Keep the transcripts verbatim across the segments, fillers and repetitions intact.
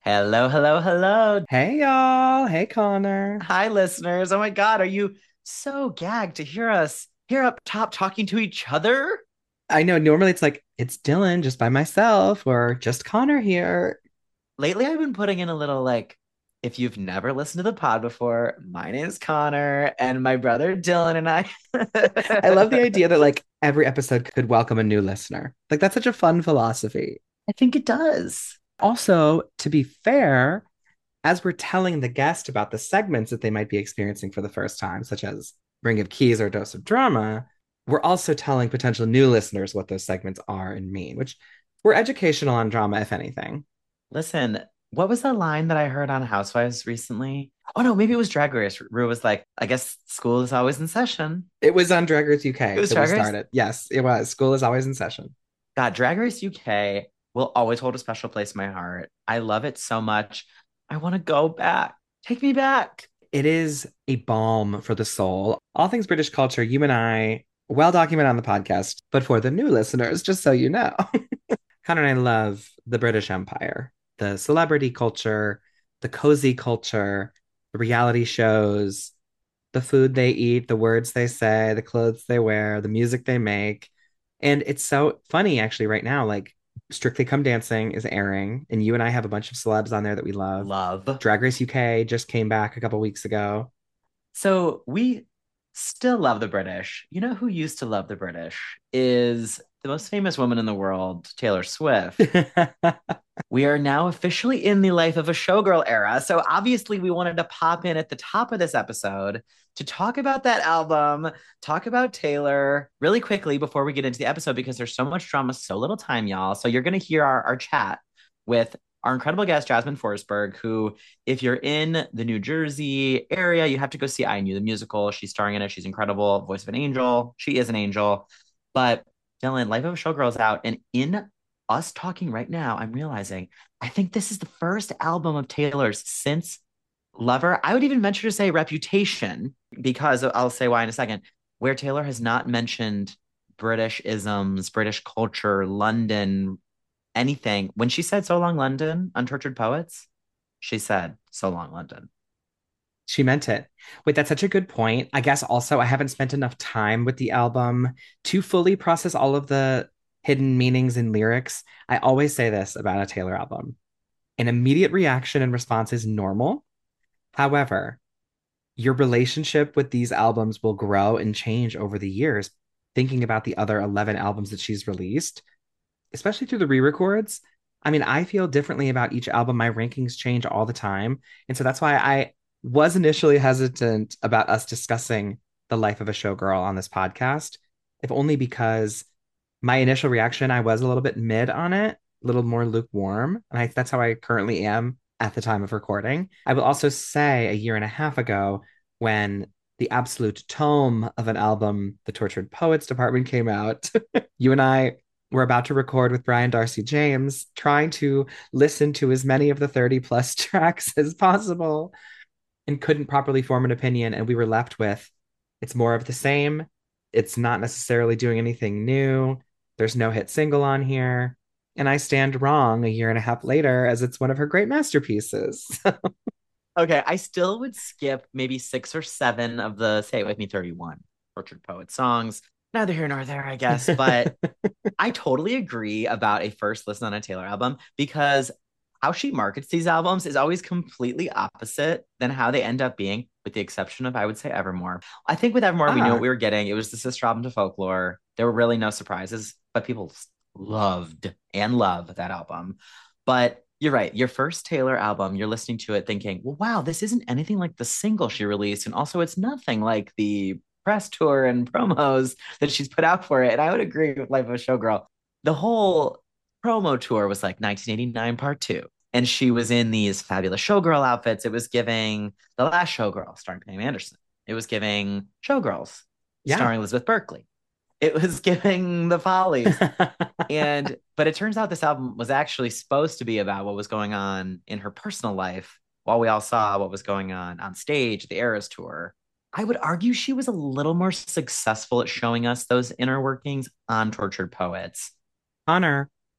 Hello, hello, hello. Hey y'all. Hey Connor. Hi, listeners. Oh my God, are you so gagged to hear us here up top talking to each other? I know normally it's like it's Dylan just by myself or just Connor here. Lately, I've been putting in a little like, if you've never listened to the pod before, my name's Connor and my brother Dylan and I. I love the idea that like every episode could welcome a new listener. Like that's such a fun philosophy. I think it does. Also, to be fair, as we're telling the guest about the segments that they might be experiencing for the first time, such as Ring of Keys or Dose of Drama, we're also telling potential new listeners what those segments are and mean, which we're educational on drama, if anything. Listen, what was the line that I heard on Housewives recently? Oh no, maybe it was Drag Race. Rue was like, I guess school is always in session. It was on Drag Race It U K was that we Drag Race. started. Yes, it was. School is always in session. God, Drag Race U K will always hold a special place in my heart. I love it so much. I want to go back. Take me back. It is a balm for the soul. All things British culture, you and I, well documented on the podcast, but for the new listeners, just so you know, Connor and I love the British Empire, the celebrity culture, the cozy culture, the reality shows, the food they eat, the words they say, the clothes they wear, the music they make. And it's so funny actually right now, like Strictly Come Dancing is airing, and you and I have a bunch of celebs on there that we love. Love. Drag Race U K just came back a couple weeks ago. So we still love the British. You know who used to love the British is the most famous woman in the world, Taylor Swift. We are now officially in the life of a showgirl era. So obviously, we wanted to pop in at the top of this episode to talk about that album, talk about Taylor really quickly before we get into the episode because there's so much drama, so little time, y'all. So you're going to hear our, our chat with our incredible guest, Jasmine Forsberg, who, if you're in the New Jersey area, you have to go see I Knew the musical. She's starring in it. She's incredible. Voice of an angel. She is an angel. But Dylan, Life of a Showgirl is out. And in us talking right now, I'm realizing I think this is the first album of Taylor's since Lover. I would even venture to say Reputation, because I'll say why in a second, where Taylor has not mentioned British isms, British culture, London, anything. When she said So Long London, Untortured Poets, she said So Long London. She meant it. Wait, that's such a good point. I guess also I haven't spent enough time with the album to fully process all of the hidden meanings and lyrics. I always say this about a Taylor album. An immediate reaction and response is normal. However, your relationship with these albums will grow and change over the years. Thinking about the other eleven albums that she's released, especially through the re-records. I mean, I feel differently about each album. My rankings change all the time. And so that's why I was initially hesitant about us discussing the life of a showgirl on this podcast, if only because my initial reaction, I was a little bit mid on it, a little more lukewarm. And I, that's how I currently am at the time of recording. I will also say a year and a half ago, when the absolute tome of an album, The Tortured Poets Department, came out, you and I were about to record with Brian Darcy James, trying to listen to as many of the thirty plus tracks as possible and couldn't properly form an opinion. And we were left with it's more of the same. It's not necessarily doing anything new. There's no hit single on here. And I stand wrong a year and a half later as it's one of her great masterpieces. Okay, I still would skip maybe six or seven of the Say It With Me thirty-one Tortured Poet songs. Neither here nor there, I guess. But I totally agree about a first listen on a Taylor album because how she markets these albums is always completely opposite than how they end up being, with the exception of, I would say, Evermore. I think with Evermore, we knew what ah, we were getting. It was the sister album to Folklore. There were really no surprises, but people loved and love that album. But you're right. Your first Taylor album, you're listening to it thinking, well, wow, this isn't anything like the single she released. And also, it's nothing like the press tour and promos that she's put out for it. And I would agree with Life of a Showgirl. The whole promo tour was like nineteen eighty-nine part two. And she was in these fabulous showgirl outfits. It was giving The Last Showgirl, starring Pam Anderson. It was giving Showgirls, yeah. starring Elizabeth Berkley. It was giving The Follies. And, but it turns out this album was actually supposed to be about what was going on in her personal life while we all saw what was going on on stage at the Eras tour. I would argue she was a little more successful at showing us those inner workings on Tortured Poets. Connor,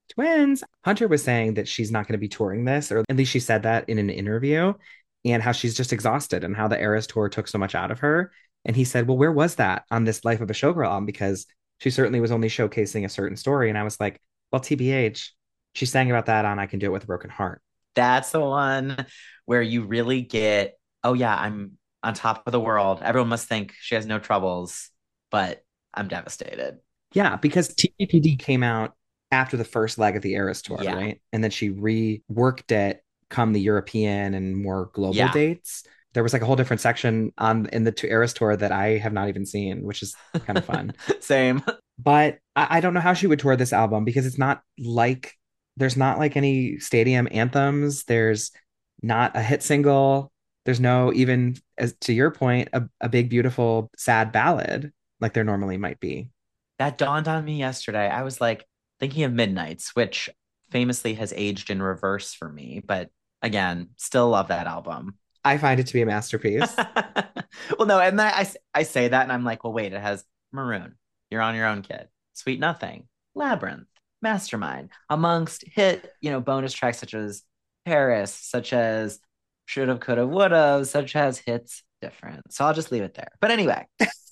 Twins. Hunter was saying that she's not going to be touring this, or at least she said that in an interview, and how she's just exhausted and how the Eras tour took so much out of her. And he said, well, where was that on this Life of a Showgirl album? Because she certainly was only showcasing a certain story. And I was like, well, T B H, she sang about that on I Can Do It With a Broken Heart. That's the one where you really get, oh yeah, I'm on top of the world. Everyone must think she has no troubles, but I'm devastated. Yeah, because T P P D came out after the first leg of the Eras tour, Yeah. right? And then she reworked it come the European and more global Yeah. dates. There was like a whole different section on in the two Eras tour that I have not even seen, which is kind of fun. Same. But I, I don't know how she would tour this album because it's not like there's not like any stadium anthems. There's not a hit single. There's no even, as to your point, a, a big, beautiful, sad ballad like there normally might be. That dawned on me yesterday. I was like thinking of Midnights, which famously has aged in reverse for me, but again, still love that album. I find it to be a masterpiece. Well, no, and I, I I say that and I'm like, well, wait, it has Maroon. You're on your own, kid. Sweet Nothing, Labyrinth, Mastermind, amongst hit, you know, bonus tracks such as Paris, such as Shoulda, Coulda, Woulda, such as hits different. So I'll just leave it there. But anyway,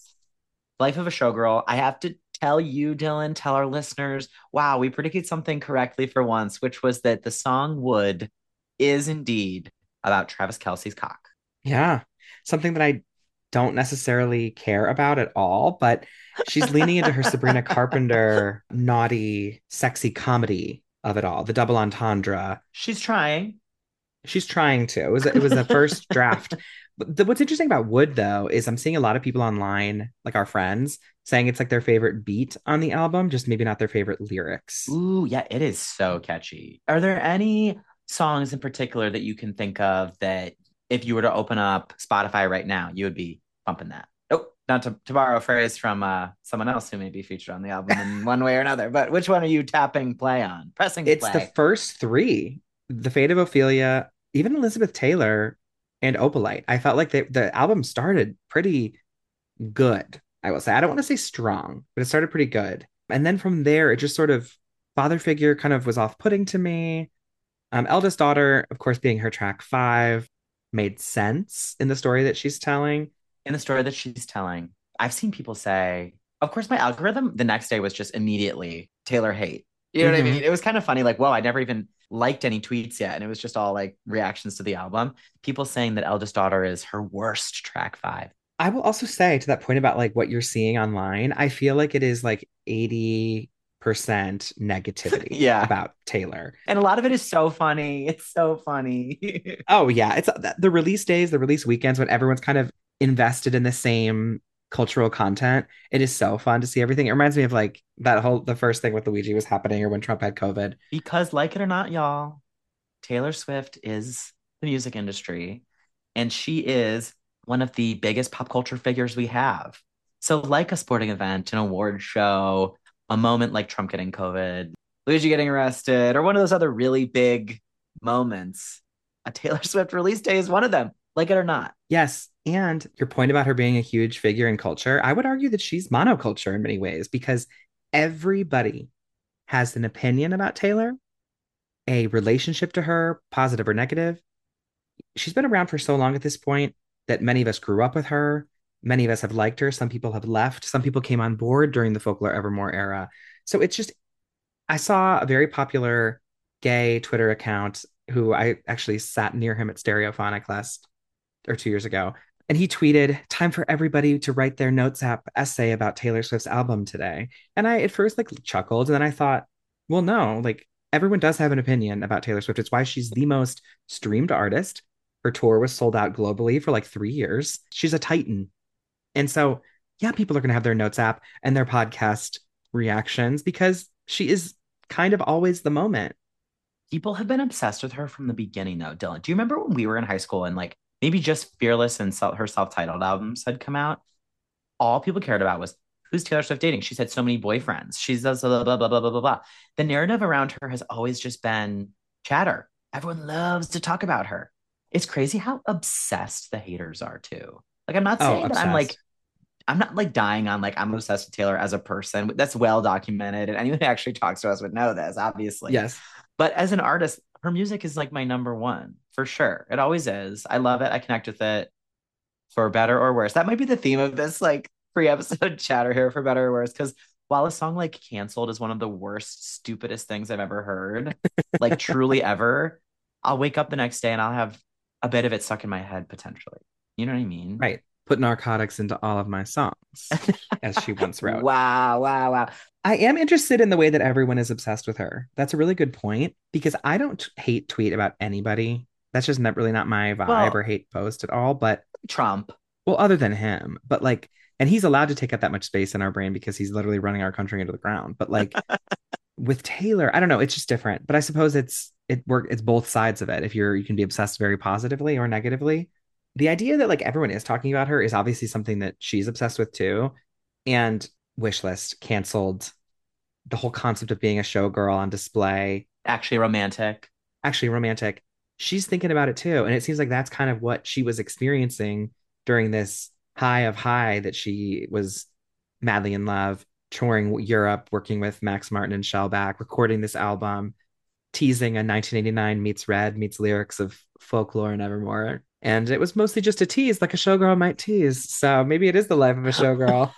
Life of a Showgirl. I have to tell you, Dylan, tell our listeners, wow, we predicted something correctly for once, which was that the song Would is indeed about Travis Kelce's cock. Yeah. Something that I don't necessarily care about at all, but she's leaning into her Sabrina Carpenter naughty, sexy comedy of it all, the double entendre. She's trying. She's trying to. It was it was a first draft. But the, what's interesting about Wood though is I'm seeing a lot of people online, like our friends, saying it's like their favorite beat on the album, just maybe not their favorite lyrics. Ooh, yeah, it is so catchy. Are there any songs in particular that you can think of that if you were to open up Spotify right now, you would be bumping that? Oh, not to, to borrow a phrase from uh, someone else who may be featured on the album in one way or another, but which one are you tapping play on? Pressing It's the play. first three, The Fate of Ophelia, even Elizabeth Taylor and Opalite. I felt like they, the album started pretty good. I will say. I don't want to say strong, but it started pretty good. And then from there, it just sort of father figure kind of was off-putting to me. Um, eldest daughter, of course, being her track five, made sense in the story that she's telling. In the story that she's telling, I've seen people say, of course, my algorithm the next day was just immediately Taylor hate. You know what I Mm-hmm. mean? It was kind of funny, like, whoa, I never even liked any tweets yet. And it was just all like reactions to the album. People saying that Eldest Daughter is her worst track five. I will also say to that point about like what you're seeing online, I feel like it is like eighty percent negativity Yeah. about Taylor. And a lot of it is so funny. It's so funny. Oh yeah, it's the release days, the release weekends when everyone's kind of invested in the same cultural content. It is so fun to see everything. It reminds me of like that whole the first thing with Luigi was happening or when Trump had COVID. Because, like it or not, y'all, Taylor Swift is the music industry, and she is one of the biggest pop culture figures we have. So, like a sporting event, an award show, a moment like Trump getting COVID, Luigi getting arrested, or one of those other really big moments, a Taylor Swift release day is one of them, like it or not. Yes, and your point about her being a huge figure in culture, I would argue that she's monoculture in many ways because everybody has an opinion about Taylor, a relationship to her, positive or negative. She's been around for so long at this point that many of us grew up with her. Many of us have liked her. Some people have left. Some people came on board during the Folklore Evermore era. So it's just, I saw a very popular gay Twitter account who I actually sat near him at Stereophonic last or two years ago. And he tweeted, time for everybody to write their Notes app essay about Taylor Swift's album today. And I at first like chuckled and then I thought, well, no, like everyone does have an opinion about Taylor Swift. It's why she's the most streamed artist. Her tour was sold out globally for like three years. She's a titan. And so, yeah, people are going to have their Notes app and their podcast reactions because she is kind of always the moment. People have been obsessed with her from the beginning, though. Dylan, do you remember when we were in high school and like maybe just Fearless and self- her self-titled albums had come out? All people cared about was who's Taylor Swift dating? She's had so many boyfriends. She's blah, blah, blah, blah, blah, blah, blah, blah. The narrative around her has always just been chatter. Everyone loves to talk about her. It's crazy how obsessed the haters are too. Like, I'm not Oh, saying that I'm like, obsessed. I'm not like dying on like I'm obsessed with Taylor as a person. That's well documented, and anyone who actually talks to us would know this, obviously. Yes. But as an artist, her music is like my number one for sure. It always is. I love it. I connect with it for better or worse. That might be the theme of this like pre-episode chatter here, for better or worse. Because while a song like Canceled is one of the worst, stupidest things I've ever heard, like truly ever, I'll wake up the next day and I'll have a bit of it stuck in my head potentially. You know what I mean? Right. Put narcotics into all of my songs, as she once wrote. Wow, wow, wow. I am interested in the way that everyone is obsessed with her. That's a really good point because I don't hate tweet about anybody. That's just not really not my vibe or Well, hate post at all. But Trump. well, other than him, but like, and he's allowed to take up that much space in our brain because he's literally running our country into the ground. But like with Taylor, I don't know, it's just different. But I suppose it's it work it's both sides of it. If you're you can be obsessed very positively or negatively. The idea that like everyone is talking about her is obviously something that she's obsessed with too. And Wishlist canceled the whole concept of being a showgirl on display, Actually romantic. actually romantic. She's thinking about it too. And it seems like that's kind of what she was experiencing during this high of high that she was madly in love, touring Europe, working with Max Martin and Shellback, recording this album, teasing a nineteen eighty-nine meets Red meets lyrics of Folklore and Evermore. And it was mostly just a tease, like a showgirl might tease. So maybe it is the life of a showgirl.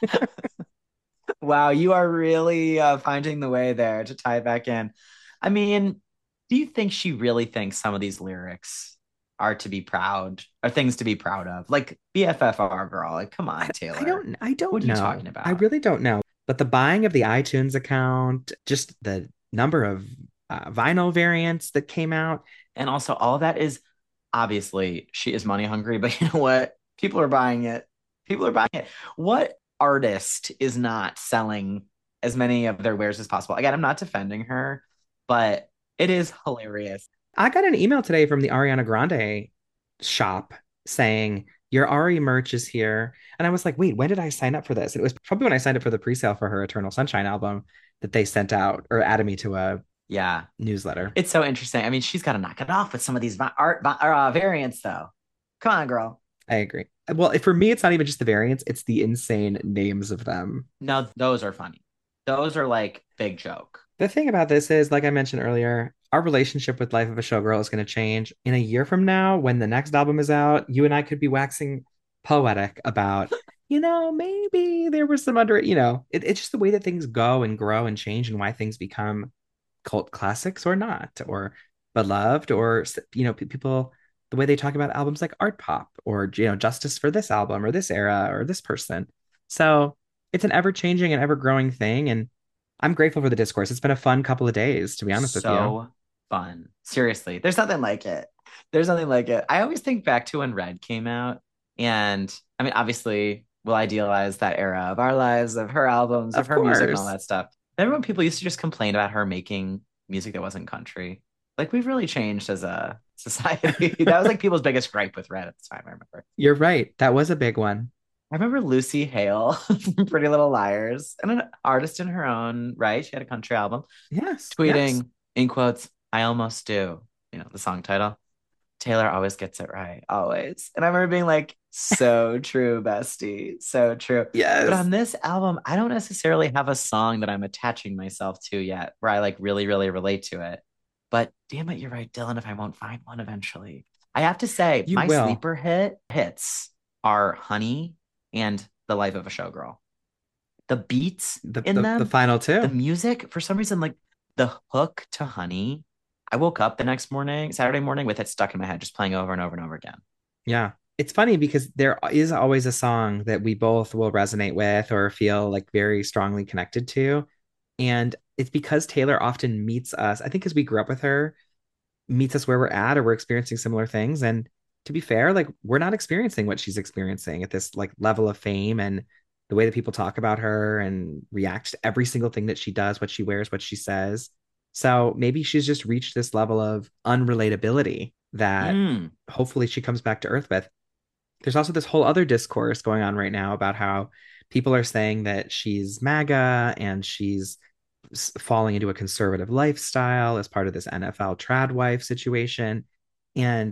Wow, you are really uh, finding the way there to tie it back in. I mean, do you think she really thinks some of these lyrics are to be proud, are things to be proud of? Like B F F R girl, like come on, I, I Taylor. don't I don't What are you know. talking I about? really don't know. But the buying of the iTunes account, just the number of uh, vinyl variants that came out. And also all of that is obviously she is money hungry, but you know what? People are buying it. People are buying it. What artist is not selling as many of their wares as possible? Again, I'm not defending her, but it is hilarious. I got an email today from the Ariana Grande shop saying your Ari merch is here. And I was like, wait, when did I sign up for this? And it was probably when I signed up for the pre-sale for her Eternal Sunshine album that they sent out or added me to a Yeah, newsletter. it's so interesting. I mean, she's got to knock it off with some of these vi- art vi- uh, variants, though. Come on, girl. I agree. Well, for me, it's not even just the variants, it's the insane names of them. No, those are funny. Those are like big joke. The thing about this is, like I mentioned earlier, our relationship with Life of a Showgirl is going to change. In a year from now, when the next album is out, you and I could be waxing poetic about, you know, maybe there was some under, you know, it, it's just the way that things go and grow and change and why things become cult classics or not, or beloved, or, you know, people, the way they talk about albums like art pop or, you know, justice for this album or this era or this person. So it's an ever changing and ever growing thing. And I'm grateful for the discourse. It's been a fun couple of days, to be honest with you. So fun. Seriously, there's nothing like it. There's nothing like it. I always think back to when Red came out. And I mean, obviously, we'll idealize that era of our lives, of her albums, of Of her music, and all course. that stuff. Remember when people used to just complain about her making music that wasn't country? Like, we've really changed as a society. That was like people's biggest gripe with Red at the time, I remember. You're right. That was a big one. I remember Lucy Hale from Pretty Little Liars, and an artist in her own right. She had a country album, Yes. Yes. tweeting in quotes, I almost do, you know, the song title. Taylor always gets it right, always. And I remember being like, so true, bestie, so true. But Yes. on this album, I don't necessarily have a song that I'm attaching myself to yet where I like really, really relate to it. But damn it, you're right, Dylan, if I won't find one eventually. I have to say, You my will. sleeper hit hits are Honey and The Life of a Showgirl. The beats The, in the the them, final the two. music, for some reason, like the hook to Honey, I woke up the next morning, Saturday morning, with it stuck in my head, just playing over and over and over again. Yeah. It's funny because there is always a song that we both will resonate with or feel like very strongly connected to. And it's because Taylor often meets us. I think because we grew up with her, meets us where we're at or we're experiencing similar things. And to be fair, like we're not experiencing what she's experiencing at this like level of fame and the way that people talk about her and react to every single thing that she does, what she wears, what she says. So maybe she's just reached this level of unrelatability that Mm. hopefully she comes back to earth with. There's also this whole other discourse going on right now about how people are saying that she's MAGA and she's falling into a conservative lifestyle as part of this N F L trad wife situation. And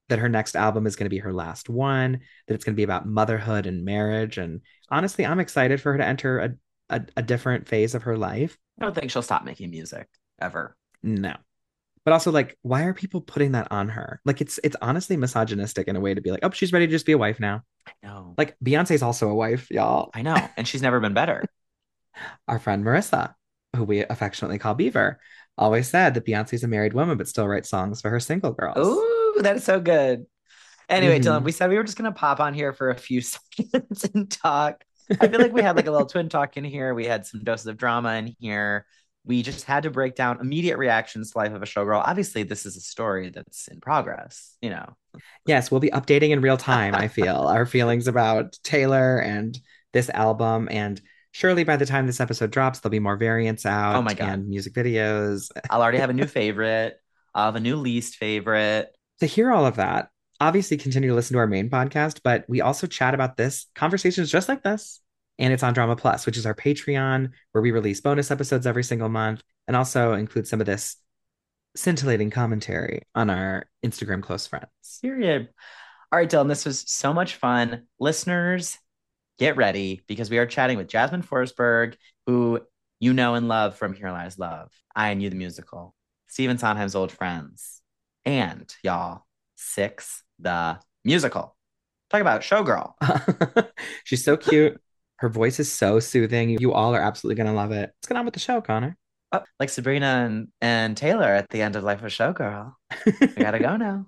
that her next album is going to be her last one, that it's going to be about motherhood and marriage. And honestly, I'm excited for her to enter a, a, a different phase of her life. I don't think she'll stop making music ever. No. But also, like, why are people putting that on her? Like, it's it's honestly misogynistic in a way to be like, oh, she's ready to just be a wife now. I know. Like, Beyonce's also a wife, y'all. I know. And she's never been better. Our friend Marissa, who we affectionately call Beaver, always said that Beyonce's a married woman, but still writes songs for her single girls. Ooh, that is so good. Anyway, Mhm. Dylan, we said we were just going to pop on here for a few seconds and talk. I feel like we had like a little twin talk in here. We had some doses of drama in here. We just had to break down immediate reactions to Life of a Showgirl. Obviously, this is a story that's in progress, you know. Yes, we'll be updating in real time, I feel, our feelings about Taylor and this album. And surely by the time this episode drops, there'll be more variants out Oh my God. and music videos. I'll already have a new favorite. I'll have a new least favorite. To hear all of that, obviously continue to listen to our main podcast, but we also chat about this, conversations just like this. And it's on Drama Plus, which is our Patreon, where we release bonus episodes every single month and also include some of this scintillating commentary on our Instagram close friends. Period. All right, Dylan, this was so much fun. Listeners, get ready because we are chatting with Jasmine Forsberg, who you know and love from Here Lies Love, I and You the Musical, Stephen Sondheim's old friends, and y'all, Six the Musical. Talk about Showgirl. She's so cute. Her voice is so soothing. You all are absolutely going to love it. What's going on with the show, Connor? Oh, like Sabrina and, and Taylor at the end of Life of a Showgirl. We gotta go now.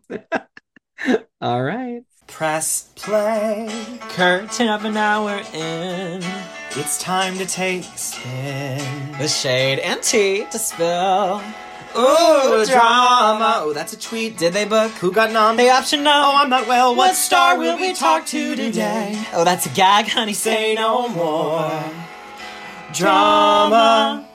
All right. Press play. Curtain up an hour in. It's time to take a spin. The shade and tea to spill. Ooh, drama. Oh, that's a tweet. Did they book? Who got nom? The option no. Oh, I'm not well. What star will we talk to today? Oh, that's a gag, honey. Say no more. Drama.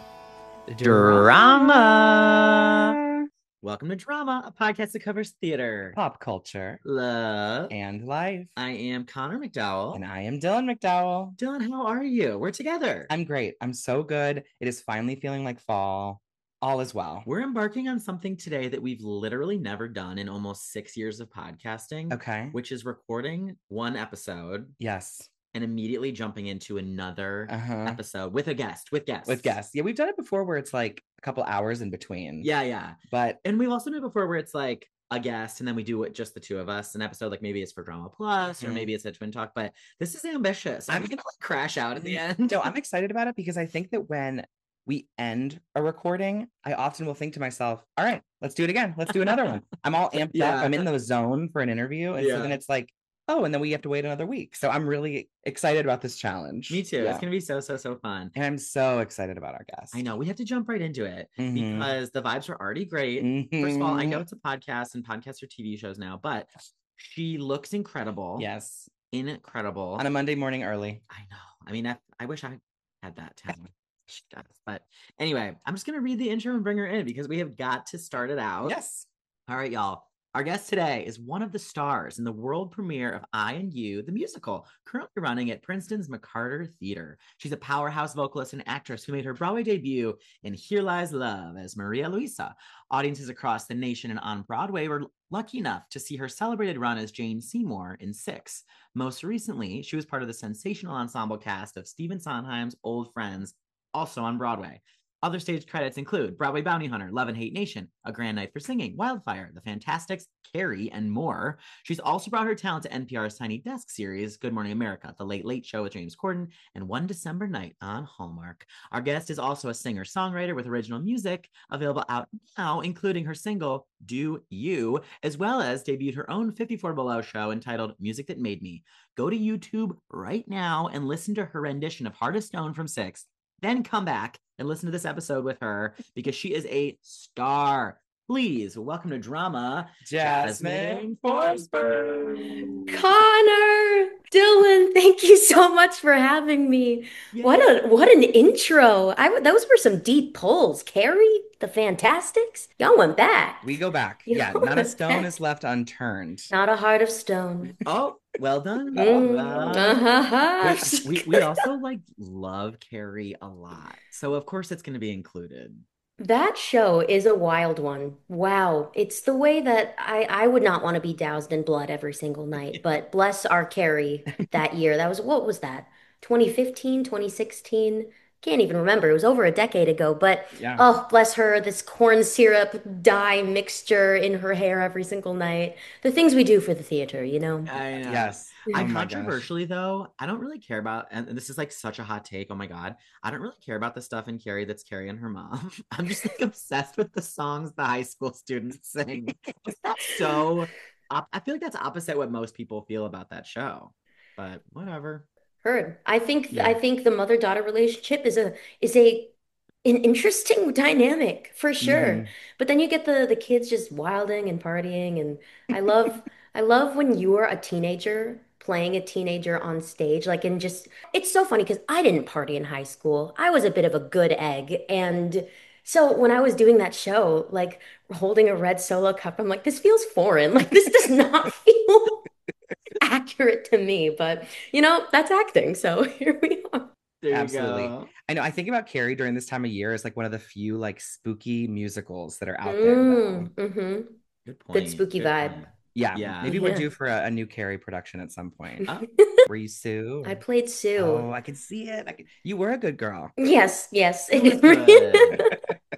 Drama. Welcome to Drama, a podcast that covers theater, Pop culture, love, and life. I am Connor McDowell. And I am Dylan McDowell. Dylan, how are you? We're together. I'm great. I'm so good. It is finally feeling like fall. All is well. We're embarking on something today that we've literally never done in almost six years of podcasting. Okay. Which is recording one episode. Yes. And immediately jumping into another uh-huh. episode with a guest, with guests. With guests. Yeah, we've done it before where it's like a couple hours in between. Yeah, yeah. But and we've also done it before where it's like a guest and then we do it just the two of us. An episode like maybe it's for Drama Plus mm-hmm. or maybe it's a twin talk. But this is ambitious. I'm, I'm gonna like crash out at the end. No, I'm excited about it because I think that when we end a recording, I often will think to myself, all right, let's do it again. Let's do another one. I'm all amped yeah. up. I'm in the zone for an interview. And yeah. so then it's like, oh, and then we have to wait another week. So I'm really excited about this challenge. Me too. Yeah. It's going to be so, so, so fun. And I'm so excited about our guest. I know. We have to jump right into it mm-hmm. because the vibes are already great. Mm-hmm. First of all, I know it's a podcast and podcasts are T V shows now, but she looks incredible. Yes. Incredible. On a Monday morning early. I know. I mean, I, I wish I had that talent. She does. But anyway, I'm just going to read the intro and bring her in because we have got to start it out. Yes. All right, y'all. Our guest today is one of the stars in the world premiere of I and You, the musical, currently running at Princeton's McCarter Theater. She's a powerhouse vocalist and actress who made her Broadway debut in Here Lies Love as Maria Luisa. Audiences across the nation and on Broadway were lucky enough to see her celebrated run as Jane Seymour in Six. Most recently, she was part of the sensational ensemble cast of Stephen Sondheim's Old Friends, also on Broadway. Other stage credits include Broadway Bounty Hunter, Love and Hate Nation, A Grand Night for Singing, Wildfire, The Fantastics, Carrie, and more. She's also brought her talent to N P R's Tiny Desk series, Good Morning America, The Late Late Show with James Corden, and One December Night on Hallmark. Our guest is also a singer-songwriter with original music available out now, including her single, Do You, as well as debuted her own fifty-four Below show entitled Music That Made Me. Go to YouTube right now and listen to her rendition of Heart of Stone from Six. Then come back and listen to this episode with her because she is a star. Please welcome to Drama, Jasmine Forsberg. Connor, Dylan, thank you so much for having me. Yay. What a what an intro! I those were some deep pulls. Carrie, The Fantastics, y'all went back. We go back. Y'all yeah, not a stone back. Is left unturned. Not a heart of stone. Oh, well done. Mm. Uh, we, we we also like love Carrie a lot, so of course it's going to be included. That show is a wild one. Wow. It's the way that I, I would not want to be doused in blood every single night, but bless our Carrie that year. That was, what was that? twenty fifteen, twenty sixteen? Can't even remember. It was over a decade ago, but Yeah. oh, bless her, this corn syrup dye mixture in her hair every single night. The things we do for the theater, you know? I know. Yes. I Oh my gosh. controversially though, I don't really care about, and this is like such a hot take. Oh my God. I don't really care about the stuff in Carrie that's Carrie and her mom. I'm just like obsessed with the songs the high school students sing. Is that so? op- I feel like that's opposite what most people feel about that show, but whatever. Heard. I think I Yeah. think the mother-daughter relationship is a is a an interesting dynamic for sure. Mhm. But then you get the the kids just wilding and partying, and I love I love when you're a teenager playing a teenager on stage. Like, and just it's so funny because I didn't party in high school. I was a bit of a good egg, and so when I was doing that show, like holding a red solo cup, I'm like, this feels foreign. Like this does not feel accurate to me, but you know, that's acting. So here we are. There you Absolutely. go. I know. I think about Carrie during this time of year as like one of the few like spooky musicals that are out there now. Mm, hmm Good Good point. spooky Good vibe. point. Yeah. Yeah. Maybe we're Yeah. due for a, a new Carrie production at some point. Oh, Were you Sue? I Or- played Sue. Oh, I can see it. I can... You were a good girl. Yes, yes. it was good.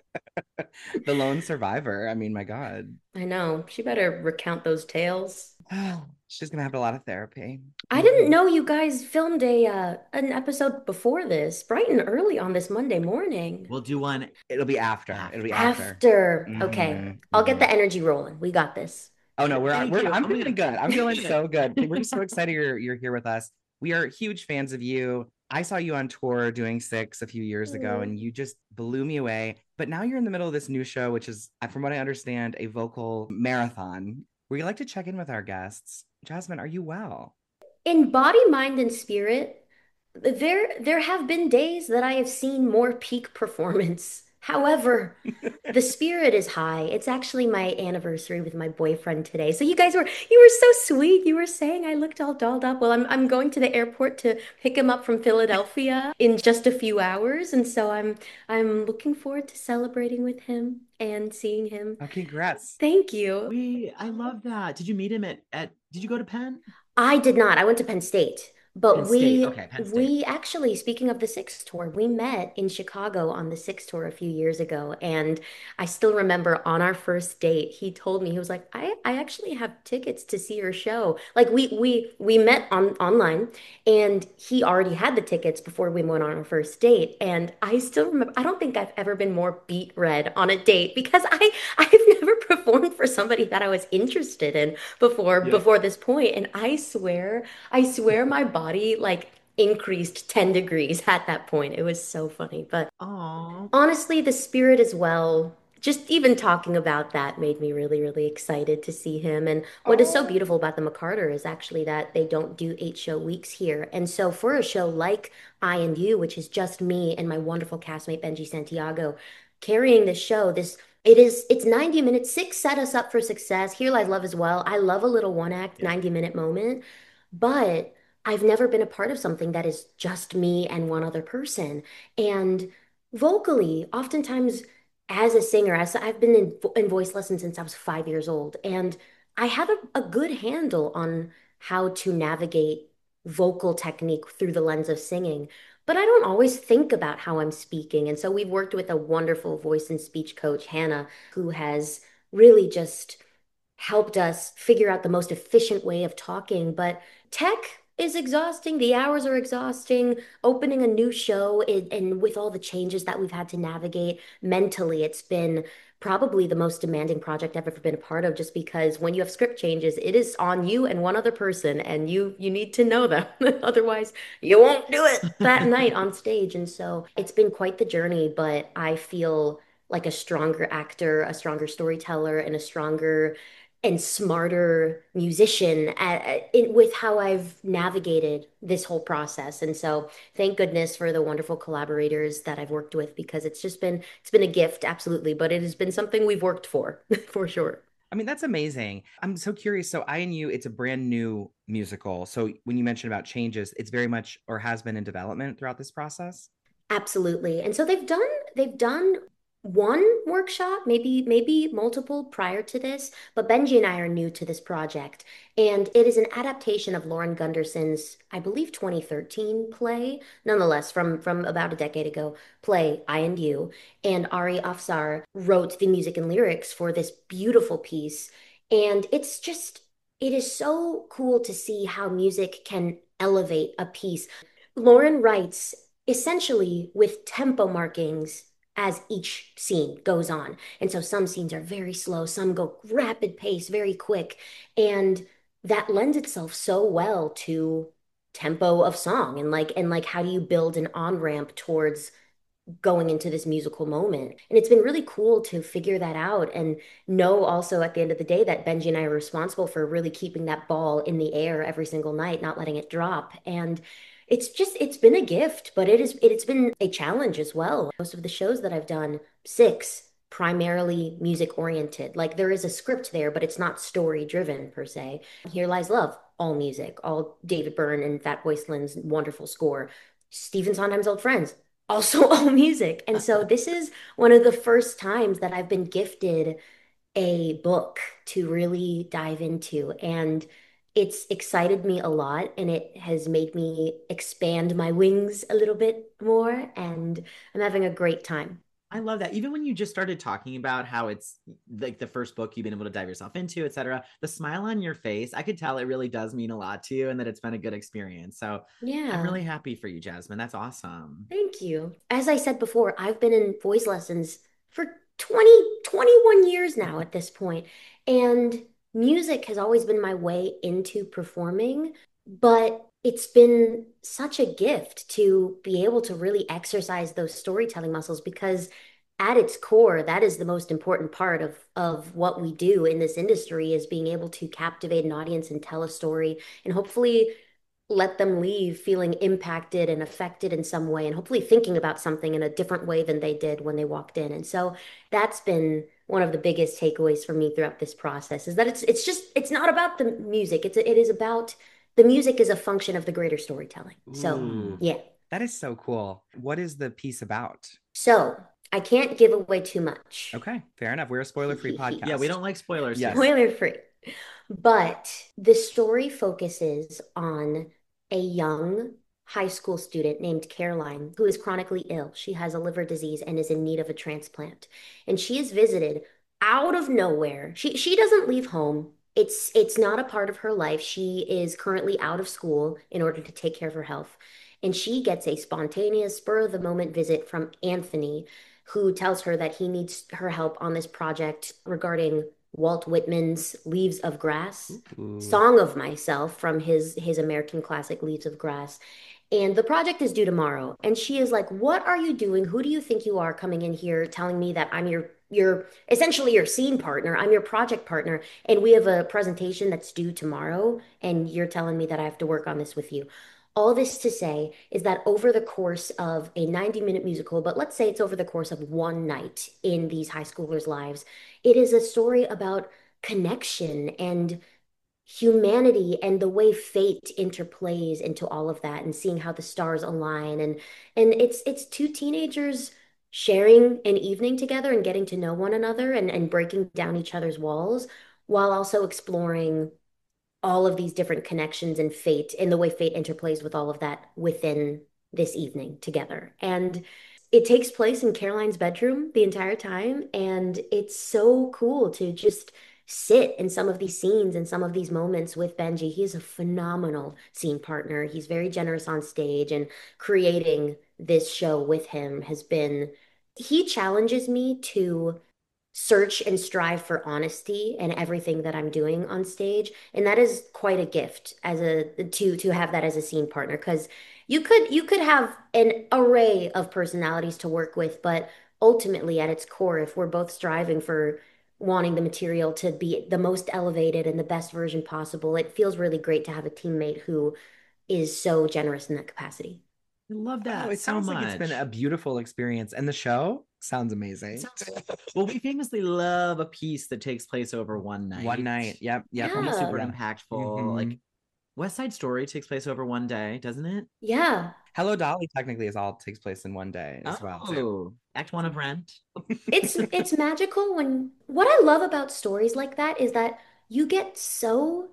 The lone survivor. I mean, my God. I know. She better recount those tales. She's gonna have a lot of therapy. I didn't know you guys filmed a uh, an episode before this, bright and early on this Monday morning. We'll do one. It'll be after. After. It'll be after. After. Mhm, Okay. I'll get mhm. the energy rolling. We got this. Oh no, we're, Thank we're you. I'm Oh my feeling God. good. I'm feeling so good. We're just so excited you're you're here with us. We are huge fans of you. I saw you on tour doing Six a few years ago, and you just blew me away. But now you're in the middle of this new show, which is, from what I understand, a vocal marathon. We like to check in with our guests. Jasmine, are you well? In body, mind, and spirit, there there have been days that I have seen more peak performance. However, the spirit is high. It's actually my anniversary with my boyfriend today. So you guys were you were so sweet. You were saying I looked all dolled up. Well, I'm I'm going to the airport to pick him up from Philadelphia in just a few hours, and so I'm I'm looking forward to celebrating with him and seeing him. Oh, congrats. Thank you. We, I love that. Did you meet him at, at did you go to Penn? I did not. I went to Penn State. But Penn State. we Okay, Penn State. we actually, speaking of the Six tour, we met in Chicago on the Six tour a few years ago. And I still remember on our first date, he told me, he was like, I, I actually have tickets to see your show. Like we we we met on online and he already had the tickets before we went on our first date. And I still remember, I don't think I've ever been more beat red on a date because I I've never performed for somebody that I was interested in before Yeah. before this point. And I swear I swear my body like increased ten degrees at that point. It was so funny. But Oh, honestly, the spirit as well, just even talking about that made me really, really excited to see him. And what is so Oh. beautiful about the McCarter is actually that they don't do eight show weeks here. And so for a show like I and You, which is just me and my wonderful castmate Benji Santiago, carrying this show, this it is it's ninety minutes. Six set us up for success. Here Lies Love as well. I love a little one act yeah. ninety minute moment, but I've never been a part of something that is just me and one other person. And vocally, oftentimes as a singer, as I've been in, in voice lessons since I was five years old, and I have a, a good handle on how to navigate vocal technique through the lens of singing. But I don't always think about how I'm speaking. And so we've worked with a wonderful voice and speech coach, Hannah, who has really just helped us figure out the most efficient way of talking. But tech is exhausting. The hours are exhausting. Opening a new show and, and with all the changes that we've had to navigate mentally, it's been probably the most demanding project I've ever been a part of, just because when you have script changes, it is on you and one other person, and you you need to know them. Otherwise, you won't do it that night on stage. And so it's been quite the journey, but I feel like a stronger actor, a stronger storyteller, and a stronger and smarter musician at, in, with how I've navigated this whole process. And so thank goodness for the wonderful collaborators that I've worked with because it's just been it's been a gift, absolutely, but it has been something we've worked for, for sure. I mean, that's amazing. I'm so curious. So, I and You, it's a brand new musical. So, when you mentioned about changes, it's very much or has been in development throughout this process. Absolutely. And so they've done they've done one workshop, maybe maybe multiple prior to this, but Benji and I are new to this project, and it is an adaptation of Lauren Gunderson's, I believe, twenty thirteen play, nonetheless, from from about a decade ago, play I and You, and Ari Afsar wrote the music and lyrics for this beautiful piece, and it's just it is so cool to see how music can elevate a piece. Lauren writes essentially with tempo markings as each scene goes on. And so some scenes are very slow, some go rapid pace, very quick. And that lends itself so well to tempo of song and like and like how do you build an on-ramp towards going into this musical moment. And it's been really cool to figure that out and know also at the end of the day that Benji and I are responsible for really keeping that ball in the air every single night, not letting it drop. And it's just it's been a gift, but it is it's been a challenge as well. Most of the shows that I've done, six, primarily music oriented. Like there is a script there, but it's not story driven per se. Here Lies Love, all music, all David Byrne and Fatboy Slim's wonderful score. Stephen Sondheim's Old Friends, also all music. And so this is one of the first times that I've been gifted a book to really dive into. And it's excited me a lot and it has made me expand my wings a little bit more. And I'm having a great time. I love that. Even when you just started talking about how it's like the first book you've been able to dive yourself into, et cetera, the smile on your face, I could tell it really does mean a lot to you and that it's been a good experience. So Yeah. I'm really happy for you, Jasmine. That's awesome. Thank you. As I said before, I've been in voice lessons for twenty, twenty-one years now at this point, and music has always been my way into performing, but it's been such a gift to be able to really exercise those storytelling muscles because at its core, that is the most important part of of what we do in this industry is being able to captivate an audience and tell a story and hopefully let them leave feeling impacted and affected in some way and hopefully thinking about something in a different way than they did when they walked in. And so that's been one of the biggest takeaways for me throughout this process is that it's it's just it's not about the music. It's it is about the music is a function of the greater storytelling. So, Ooh, yeah. that is so cool. What is the piece about? So, I can't give away too much. Okay, fair enough. We're a spoiler-free podcast. Yeah, we don't like spoilers. Yes. here. Spoiler free. But the story focuses on a young high school student named Caroline who is chronically ill. She has a liver disease and is in need of a transplant. And she is visited out of nowhere. She she doesn't leave home. It's it's not a part of her life. She is currently out of school in order to take care of her health. And she gets a spontaneous spur of the moment visit from Anthony, who tells her that he needs her help on this project regarding Walt Whitman's Leaves of Grass, Ooh. Song of Myself from his his American classic Leaves of Grass. And the project is due tomorrow. And she is like, "What are you doing? Who do you think you are coming in here telling me that I'm your your essentially your scene partner. I'm your project partner and we have a presentation that's due tomorrow and you're telling me that I have to work on this with you." All this to say is that over the course of a ninety minute musical, but let's say it's over the course of one night in these high schoolers' lives, it is a story about connection and humanity and the way fate interplays into all of that and seeing how the stars align and and it's it's two teenagers sharing an evening together and getting to know one another and and breaking down each other's walls while also exploring all of these different connections and fate and the way fate interplays with all of that within this evening together. And it takes place in Caroline's bedroom the entire time. And it's so cool to just sit in some of these scenes and some of these moments with Benji. He is a phenomenal scene partner. He's very generous on stage, and creating this show with him has been, he challenges me to search and strive for honesty in everything that I'm doing on stage. And that is quite a gift as a to to have that as a scene partner because you could you could have an array of personalities to work with, but ultimately at its core, if we're both striving for wanting the material to be the most elevated and the best version possible, it feels really great to have a teammate who is so generous in that capacity. I love that Oh, it so sounds much. like it's been a beautiful experience. And the show sounds amazing. Sounds- well, we famously love a piece that takes place over one night. One night. Yep. Yep. Yeah. Super Yep. impactful. Mhm. Like West Side Story takes place over one day, doesn't it? Yeah. Hello Dolly technically is all takes place in one day as well too. Oh, Act One of Rent. It's it's magical when what I love about stories like that is that you get so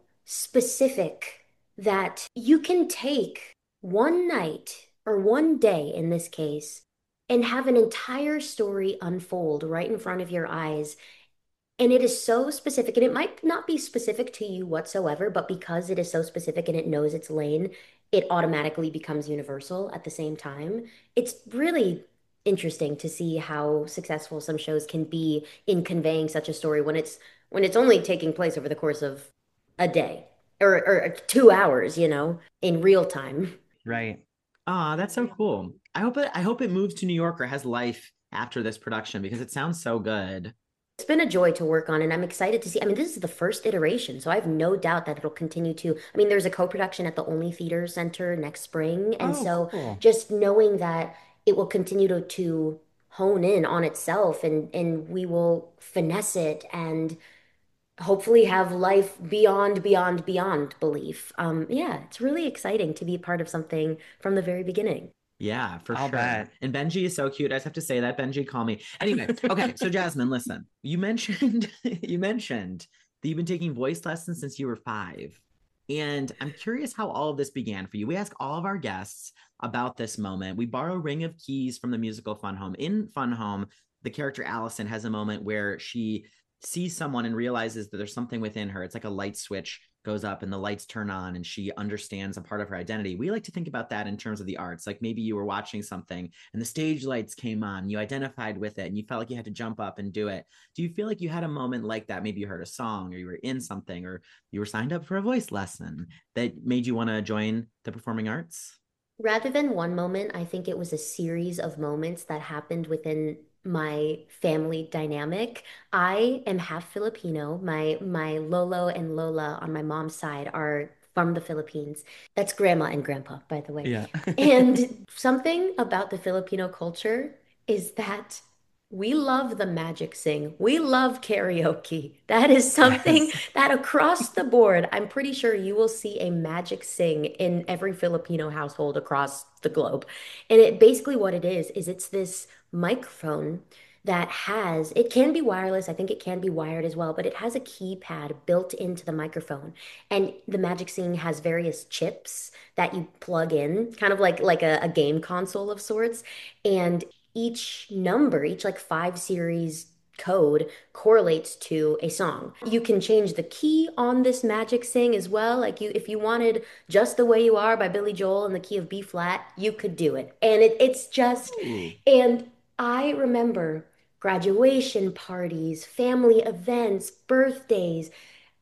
specific that you can take one night or one day in this case and have an entire story unfold right in front of your eyes. And it is so specific, and it might not be specific to you whatsoever, but because it is so specific and it knows its lane, it automatically becomes universal at the same time. It's really interesting to see how successful some shows can be in conveying such a story when it's when it's only taking place over the course of a day or, or two hours, you know, in real time. Right. Ah, that's so cool. I hope it I hope it moves to New York or has life after this production because it sounds so good. It's been a joy to work on, and I'm excited to see. I mean, this is the first iteration, so I have no doubt that it'll continue to. I mean, there's a co-production at the Only Theater Center next spring, and Oh, so cool. just knowing that it will continue to, to hone in on itself, and and we will finesse it and hopefully have life beyond, beyond, beyond belief. Um, yeah, it's really exciting to be a part of something from the very beginning. Yeah, for I'll sure. bet. And Benji is so cute. I just have to say that. Benji, call me. Anyway, okay. So Jasmine, listen. You mentioned you mentioned that you've been taking voice lessons since you were five. And I'm curious how all of this began for you. We ask all of our guests about this moment. We borrow Ring of Keys from the musical Fun Home. In Fun Home, the character Allison has a moment where she sees someone and realizes that there's something within her. It's like a light switch goes up and the lights turn on and she understands a part of her identity. We like to think about that in terms of the arts. Like maybe you were watching something and the stage lights came on, you identified with it and you felt like you had to jump up and do it. Do you feel like you had a moment like that? Maybe you heard a song or you were in something or you were signed up for a voice lesson that made you want to join the performing arts? Rather than one moment, I think it was a series of moments that happened within my family dynamic. I am half Filipino. My my Lolo and Lola on my mom's side are from the Philippines. That's grandma and grandpa, by the way. Yeah. And something about the Filipino culture is that we love the magic sing. We love karaoke. That is something Yes. that across the board, I'm pretty sure you will see a magic sing in every Filipino household across the globe. And it basically what it is, is it's this microphone that has, it can be wireless, I think it can be wired as well, but it has a keypad built into the microphone. And the Magic Sing has various chips that you plug in, kind of like like a, a game console of sorts. And each number, each like five series code correlates to a song. You can change the key on this Magic Sing as well. Like you, if you wanted Just the Way You Are by Billy Joel in the key of B flat, you could do it. And it, it's just, Ooh. and I remember graduation parties, family events, birthdays,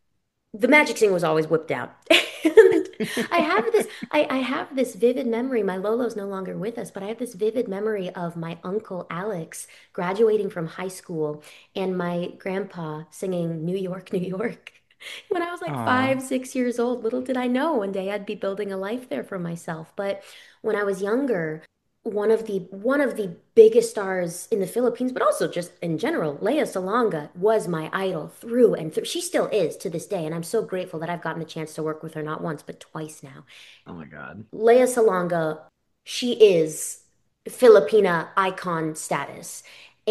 the Magic Sing was always whipped out. And I have this, I, I have this vivid memory. My Lolo's no longer with us, but I have this vivid memory of my uncle Alex graduating from high school and my grandpa singing New York, New York. When I was like Aw. five, six years old, little did I know one day I'd be building a life there for myself. But when I was younger, one of the one of the biggest stars in the Philippines, but also just in general, Lea Salonga was my idol through and through. She still is to this day, and I'm so grateful that I've gotten the chance to work with her not once, but twice now. Oh my God. Lea Salonga, she is Filipina icon status.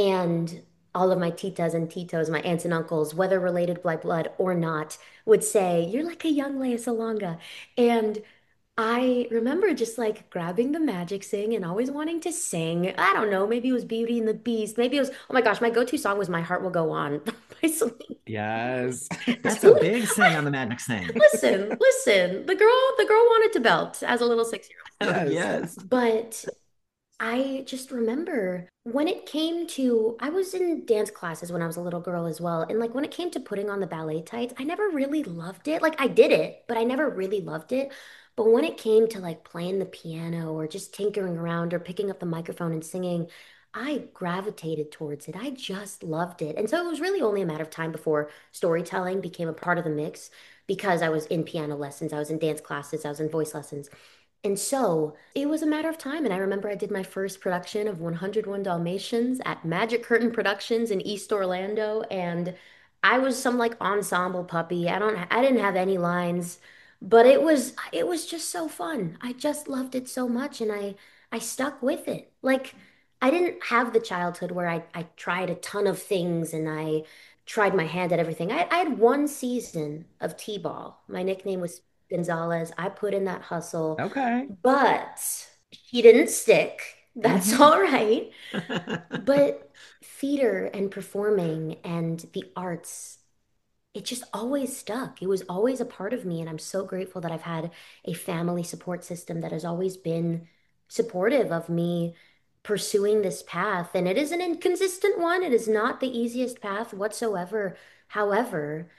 And all of my titas and titos, my aunts and uncles, whether related by blood or not, would say, "You're like a young Lea Salonga." And I remember just like grabbing the Magic Sing and always wanting to sing. I don't know, maybe it was Beauty and the Beast. Maybe it was, oh my gosh, my go-to song was My Heart Will Go On by Celine. Yes. That's a big sing on the Magic Sing. Listen, listen. The girl, the girl wanted to belt as a little six-year-old. Oh, Yes. yes. But I just remember when it came to, I was in dance classes when I was a little girl as well. And like when it came to putting on the ballet tights, I never really loved it. Like I did it, but I never really loved it. But when it came to like playing the piano or just tinkering around or picking up the microphone and singing, I gravitated towards it. I just loved it. And so it was really only a matter of time before storytelling became a part of the mix because I was in piano lessons, I was in dance classes, I was in voice lessons. And so it was a matter of time. And I remember I did my first production of one oh one Dalmatians at Magic Curtain Productions in East Orlando. And I was some like ensemble puppy. I don't, I didn't have any lines. But it was it was just so fun. I just loved it so much and I I stuck with it. Like I didn't have the childhood where I I tried a ton of things and I tried my hand at everything. I, I had one season of T-ball. My nickname was Gonzalez. I put in that hustle, Okay. but he didn't stick. That's Mhm. all right. But theater and performing and the arts, it just always stuck. It was always a part of me. And I'm so grateful that I've had a family support system that has always been supportive of me pursuing this path. And it is an inconsistent one. It is not the easiest path whatsoever. However,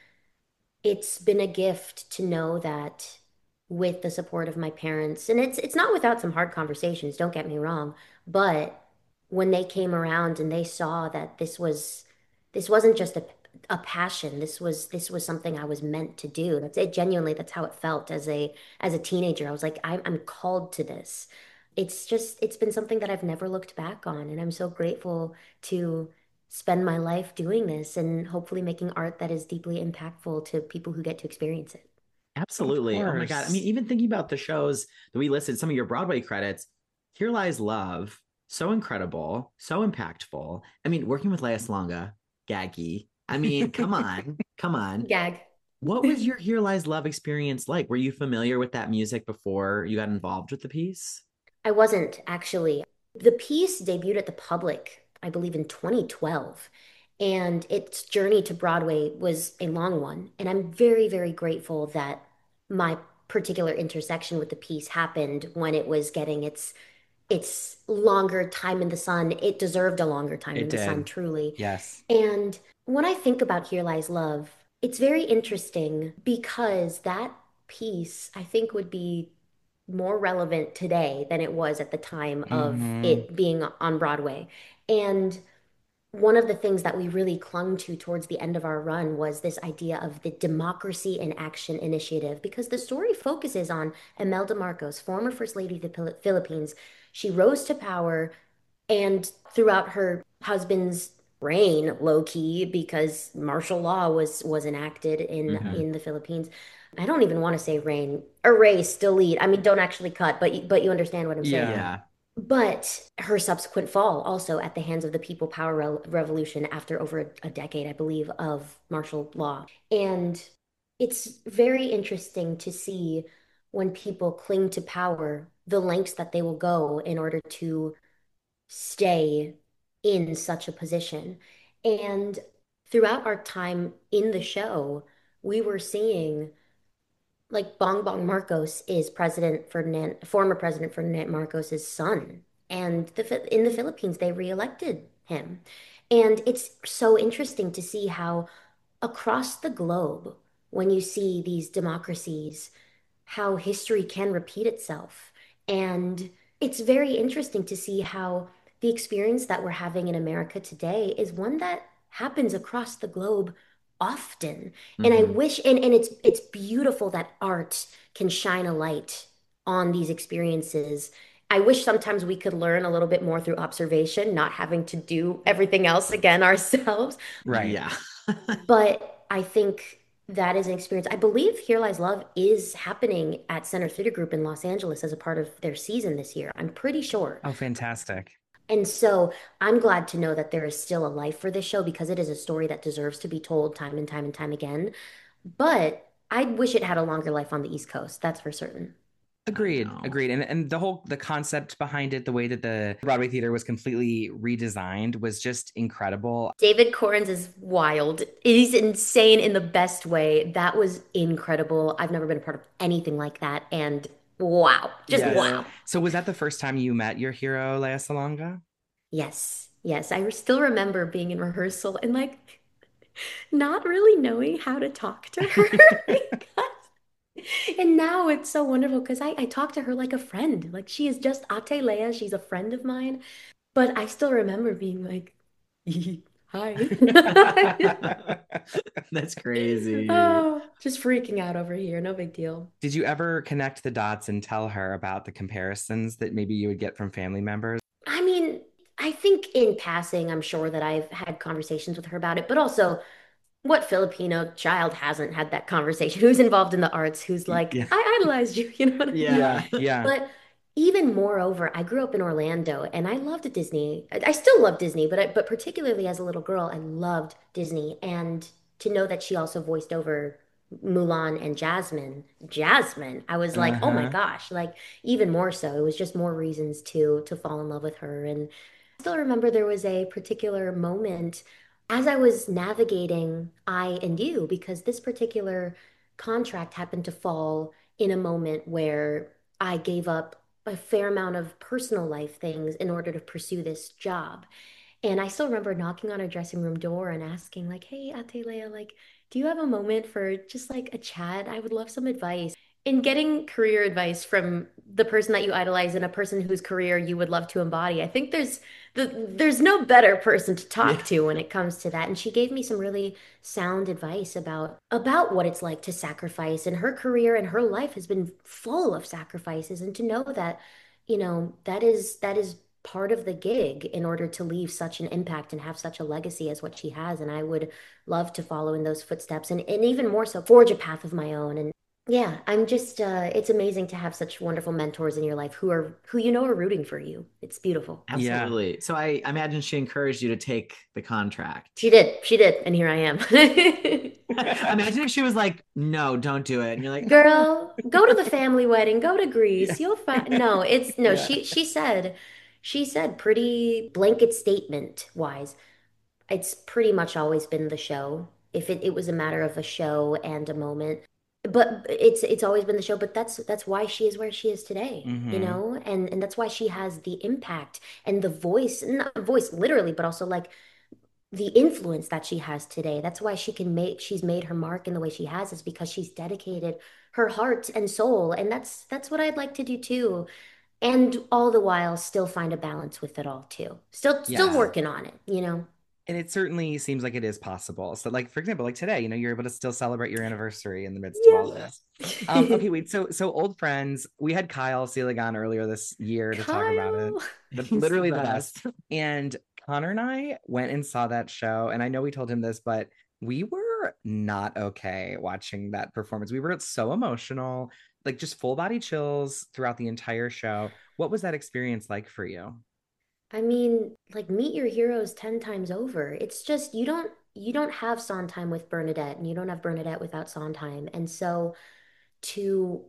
it's been a gift to know that with the support of my parents, and it's it's not without some hard conversations, don't get me wrong, but when they came around and they saw that this was this wasn't just a a passion, this was this was something I was meant to do. That's it, genuinely, that's how it felt as a as a teenager. I was like, I'm I'm called to this. It's just it's been something that I've never looked back on, and I'm so grateful to spend my life doing this and hopefully making art that is deeply impactful to people who get to experience it. Of Absolutely. Oh my God. I mean, course. even thinking about the shows that we listed, some of your Broadway credits, Here Lies Love, so incredible, so impactful. I mean, working with Lea Salonga, gaggy. I mean, come on, come on. Gag. What was your Here Lies Love experience like? Were you familiar with that music before you got involved with the piece? I wasn't actually. The piece debuted at the Public, I believe, in twenty twelve, and its journey to Broadway was a long one. And I'm very, very grateful that my particular intersection with the piece happened when it was getting its its longer time in the sun. It deserved a longer time It in the sun, did. truly. Yes. And when I think about Here Lies Love, it's very interesting because that piece, I think, would be more relevant today than it was at the time of Hmm. it being on Broadway. And one of the things that we really clung to towards the end of our run was this idea of the Democracy in Action Initiative, because the story focuses on Imelda Marcos, former First Lady of the Phil- Philippines. She rose to power, and throughout her husband's reign, low key, because martial law was was enacted in Hmm. in the Philippines. I don't even want to say reign, erase, delete. I mean, don't actually cut, but but you understand what I'm saying. Yeah. Yeah. But her subsequent fall also at the hands of the People Power Re Revolution after over a, a decade, I believe, of martial law. And it's very interesting to see when people cling to power, the lengths that they will go in order to stay in such a position. And throughout our time in the show, we were seeing like Bong Bong Marcos is President Ferdinand, former President Ferdinand Marcos's son. And the, Phi- in the Philippines, they reelected him. And it's so interesting to see how across the globe, when you see these democracies, how history can repeat itself. And it's very interesting to see how the experience that we're having in America today is one that happens across the globe often. And I Hmm. wish, and, and it's it's beautiful that art can shine a light on these experiences. I wish sometimes we could learn a little bit more through observation, not having to do everything else again ourselves. Right. Yeah. But I think that is an experience. I believe Here Lies Love is happening at Center Theater Group in Los Angeles as a part of their season this year. I'm pretty sure. Oh, fantastic. And so I'm glad to know that there is still a life for this show because it is a story that deserves to be told time and time and time again. But I wish it had a longer life on the East Coast. That's for certain. I Agreed. know. Agreed. And and the whole the concept behind it, the way that the Broadway theater was completely redesigned was just incredible. David Corns is wild. He's insane in the best way. That was incredible. I've never been a part of anything like that. And wow, just Yes. Yeah. wow. So was that the first time you met your hero, Lea Salonga? Yes, yes. I still remember being in rehearsal and like not really knowing how to talk to her. And now it's so wonderful because I, I talk to her like a friend. Like she is just Ate Leia. She's a friend of mine. But I still remember being like, hi. That's crazy. Oh, just freaking out over here. No big deal. Did you ever connect the dots and tell her about the comparisons that maybe you would get from family members? I mean, I think in passing, I'm sure that I've had conversations with her about it, but also what Filipino child hasn't had that conversation? Who's involved in the arts? Who's like, Yeah. I idolized you, you know what I mean? Yeah. Yeah, yeah. But even moreover, I grew up in Orlando and I loved Disney. I I still love Disney, but I, but particularly as a little girl, I loved Disney. And to know that she also voiced over Mulan and Jasmine, Jasmine, I was like, oh my Uh-huh. gosh, like even more so. It was just more reasons to to fall in love with her. And I still remember there was a particular moment as I was navigating I and you, because this particular contract happened to fall in a moment where I gave up a fair amount of personal life things in order to pursue this job. And I still remember knocking on her dressing room door and asking, like, hey, Ate Leia, like, do you have a moment for just like a chat? I would love some advice. In getting career advice from the person that you idolize and a person whose career you would love to embody, I think there's the there's no better person to Yeah. talk to when it comes to that. And she gave me some really sound advice about about what it's like to sacrifice. And her career and her life has been full of sacrifices. And to know that, you know, that is that is part of the gig in order to leave such an impact and have such a legacy as what she has. And I would love to follow in those footsteps and, and even more so forge a path of my own. And yeah, I'm just uh it's amazing to have such wonderful mentors in your life who are who you know are rooting for you. It's beautiful. Yeah. Absolutely. So I I imagine she encouraged you to take the contract. She did. She did. And here I am. Imagine if she was like, no, don't do it. And you're like, oh. Girl, go to the family wedding, go to Yeah. Greece. You'll find no, it's no, Yeah. she she said she said pretty blanket statement wise. It's pretty much always been the show. If it, it was a matter of a show and a moment. But it's it's always been the show, but that's that's why she is where she is today, you Hmm. know? And and that's why she has the impact and the voice, not voice literally, but also like the influence that she has today. That's why she can make she's made her mark in the way she has is because she's dedicated her heart and soul. And that's that's what I'd like to do too. And all the while still find a balance with it all too. Still still Yes. Yeah. working on it, you know? And it certainly seems like it is possible. So, like, for example, like today, you know, you're able to still celebrate your anniversary in the midst of all this. Um, Yeah. okay, wait. So, so old friends. We had Kyle Seeligan earlier this year to talk about it. Kyle. The He's literally the the best. best. And Connor and I went and saw that show, and I know we told him this, but we were not okay watching that performance. We were so emotional, like just full body chills throughout the entire show. What was that experience like for you? I mean, like meet your heroes ten times over. It's just you don't you don't have Sondheim with Bernadette and you don't have Bernadette without Sondheim. And so to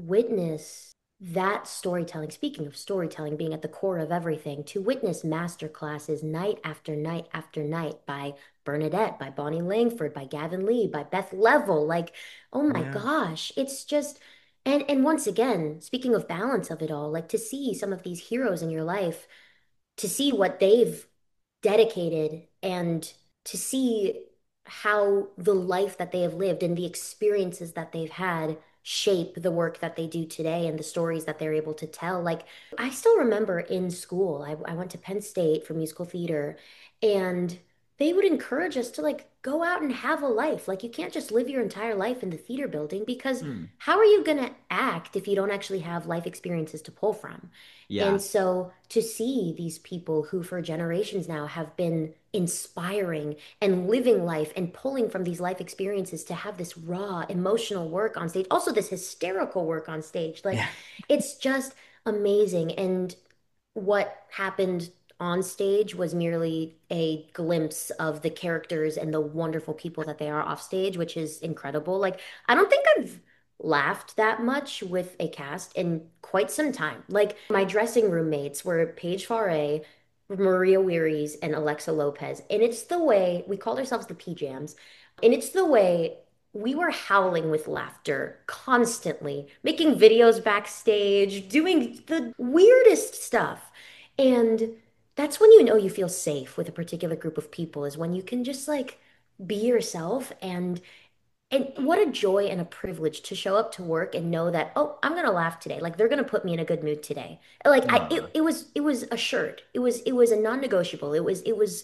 witness that storytelling, speaking of storytelling being at the core of everything, to witness master classes night after night after night by Bernadette, by Bonnie Langford, by Gavin Lee, by Beth Level, like, oh my Yeah. gosh, it's just and and once again, speaking of balance of it all, like to see some of these heroes in your life to see what they've dedicated and to see how the life that they have lived and the experiences that they've had shape the work that they do today and the stories that they're able to tell. Like, I still remember in school, I, I went to Penn State for musical theater, and they would encourage us to like go out and have a life. Like, you can't just live your entire life in the theater building because Hmm. how are you going to act if you don't actually have life experiences to pull from? Yeah. And so to see these people who for generations now have been inspiring and living life and pulling from these life experiences to have this raw emotional work on stage, also this hysterical work on stage, like Yeah. it's just amazing. And what happened on stage was merely a glimpse of the characters and the wonderful people that they are off stage, which is incredible. Like, I don't think I've laughed that much with a cast in quite some time. Like, my dressing room mates were Paige Farah, Maria Wearies, and Alexa Lopez. And it's the way we called ourselves the P Jams. And it's the way we were howling with laughter constantly, making videos backstage, doing the weirdest stuff. And that's when you know you feel safe with a particular group of people, is when you can just like be yourself. And and what a joy and a privilege to show up to work and know that, oh, I'm gonna laugh today. Like they're gonna put me in a good mood today. Like I it, Aw. it was it was assured. It was it was a non-negotiable. It was it was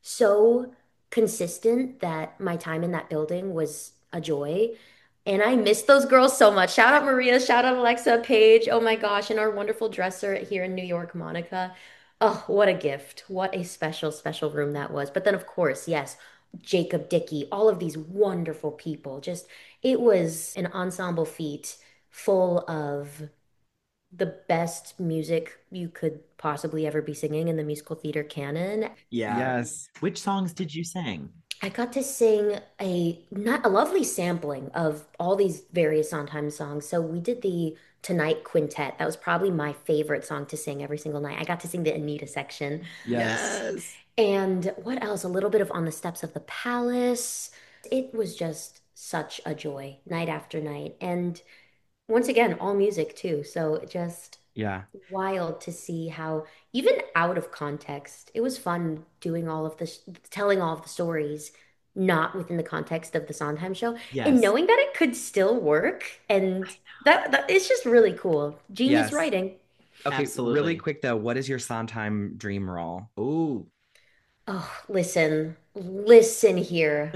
so consistent that my time in that building was a joy. And I miss those girls so much. Shout out Maria, shout out Alexa, Paige. Oh my gosh, and our wonderful dresser here in New York, Monica. Oh, what a gift. What a special, special room that was. But then, of course, yes, Jacob Dickey, all of these wonderful people. Just it was an ensemble feat full of the best music you could possibly ever be singing in the musical theater canon. Yeah. Yes. Which songs did you sing? I got to sing a not a lovely sampling of all these various Sondheim songs. So we did the Tonight Quintet. That was probably my favorite song to sing every single night. I got to sing the Anita section. Yes. Yes. And what else? A little bit of On the Steps of the Palace. It was just such a joy night after night. And once again, all music too. So just Yeah. wild to see how, even out of context, it was fun doing all of this, telling all of the stories, not within the context of the Sondheim show, and Yes. knowing that it could still work. And that, that it's just really cool. Genius Yes. writing. Okay, Absolutely. really quick though, what is your Sondheim dream role? Ooh. Oh, listen, listen here.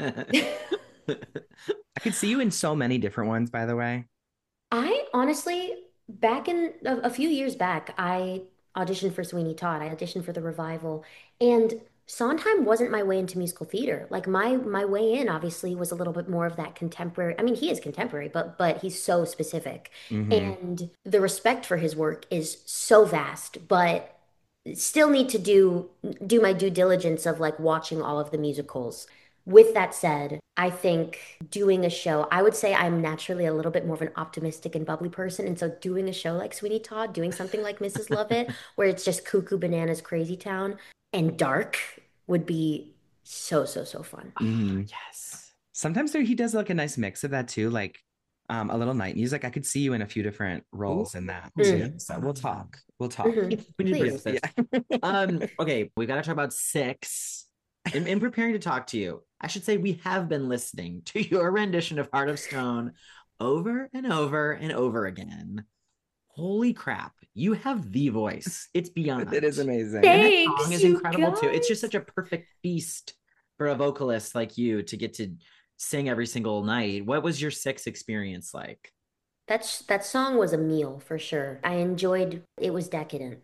I could see you in so many different ones, by the way. I honestly, back in a, a few years back, I auditioned for Sweeney Todd. I auditioned for the revival, and Sondheim wasn't my way into musical theater. Like my my way in, obviously, was a little bit more of that contemporary. I mean, he is contemporary, but but he's so specific, Hmm. and the respect for his work is so vast. But still need to do do my due diligence of like watching all of the musicals. With that said, I think doing a show, I would say I'm naturally a little bit more of an optimistic and bubbly person. And so doing a show like Sweeney Todd, doing something like Missus Lovett, where it's just cuckoo bananas, crazy town and dark would be so, so, so fun. Hmm. Yes. Sometimes there he does like a nice mix of that too, like um a little night music. I could see you in a few different roles in that Ooh. too. Mm. So we'll talk. We'll talk. Mhm. We need to Please. produce this. Um, okay, we got to talk about six. In, in preparing to talk to you, I should say we have been listening to your rendition of Heart of Stone over and over and over again. Holy crap, you have the voice. It's beyond. It is amazing. And that Thanks, song is you incredible too. It's just guys. such a perfect feast for a vocalist like you to get to sing every single night. What was your six experience like? That's that song was a meal for sure. I enjoyed it was decadent.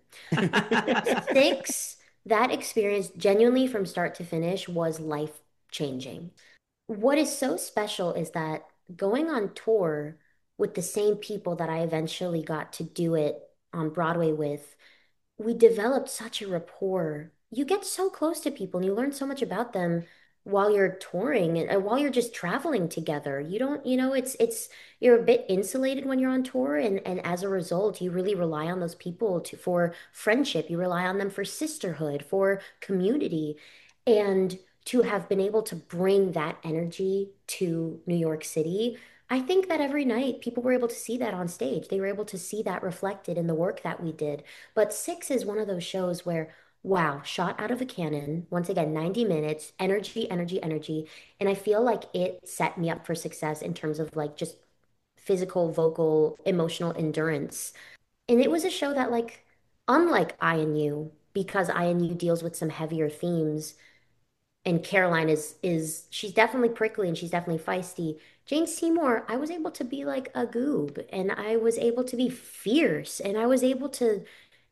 Six, that experience genuinely from start to finish was life changing. What is so special is that going on tour with the same people that I eventually got to do it on Broadway with, we developed such a rapport. You get so close to people and you learn so much about them while you're touring and uh, while you're just traveling together. You don't, you know, it's it's you're a bit insulated when you're on tour and and as a result, you really rely on those people to for friendship. You rely on them for sisterhood, for community. And to have been able to bring that energy to New York City, I think that every night people were able to see that on stage. They were able to see that reflected in the work that we did. But Six is one of those shows where, wow, shot out of a cannon. Once again, ninety minutes, energy, energy, energy. And I feel like it set me up for success in terms of like just physical, vocal, emotional endurance. And it was a show that, like, unlike I and You, because I and You deals with some heavier themes, and Caroline is is she's definitely prickly and she's definitely feisty. Jane Seymour, I was able to be like a goob and I was able to be fierce and I was able to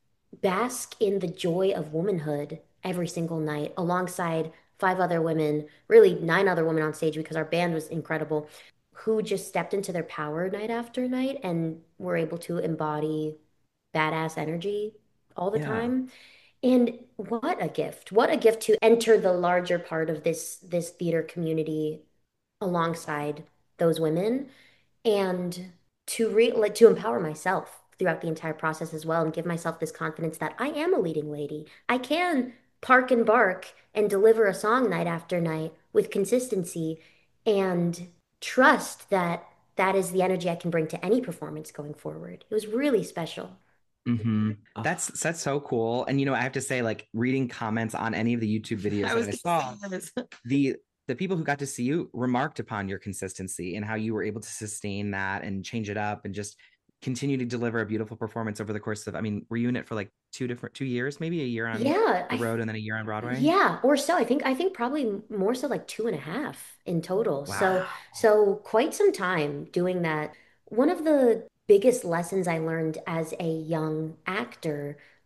bask in the joy of womanhood every single night alongside five other women, really nine other women on stage because our band was incredible, who just stepped into their power night after night and were able to embody badass energy all the Yeah. time. And what a gift. What a gift to enter the larger part of this this theater community alongside those women and to re like to empower myself throughout the entire process as well and give myself this confidence that I am a leading lady. I can park and bark and deliver a song night after night with consistency and trust that that is the energy I can bring to any performance going forward. It was really special. Hmm. Oh, That's that's so cool. And you know, I have to say, like reading comments on any of the YouTube videos I that was I gonna saw, say this. the the people who got to see you remarked upon your consistency and how you were able to sustain that and change it up and just continue to deliver a beautiful performance over the course of, I mean, were you in it for like two different two years, maybe a year on Yeah, the I road and then a year on Broadway? Yeah, or so. I think I think probably more so like two and a half in total. Wow. So so quite some time doing that. One of the biggest lessons I learned as a young actor